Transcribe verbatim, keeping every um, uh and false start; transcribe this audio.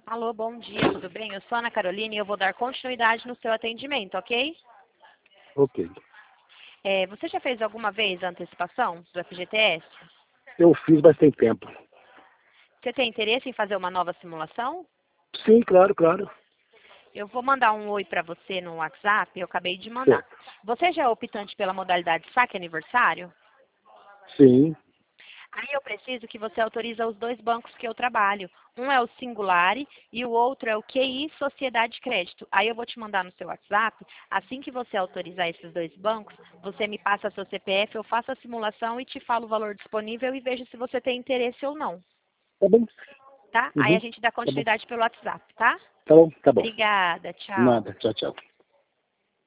Alô, bom dia, tudo bem? Eu sou a Ana Carolina e eu vou dar continuidade no seu atendimento, ok? Ok. É, você já fez alguma vez a antecipação do F G T S? Eu fiz, mas tem tempo. Você tem interesse em fazer uma nova simulação? Sim, claro, claro. Eu vou mandar um oi para você no WhatsApp, eu acabei de mandar. Certo. Você já é optante pela modalidade saque aniversário? Sim. Aí eu preciso que você autorize os dois bancos que eu trabalho. Um é o Singulari e o outro é o Q I Sociedade de Crédito. Aí eu vou te mandar no seu WhatsApp. Assim que você autorizar esses dois bancos, você me passa seu C P F, eu faço a simulação e te falo o valor disponível e vejo se você tem interesse ou não. Tá bom. Tá? Aí a Uhum. gente dá Tá bom. continuidade pelo WhatsApp, tá? Tá bom, tá bom. Obrigada, tchau. Nada. Tchau, tchau.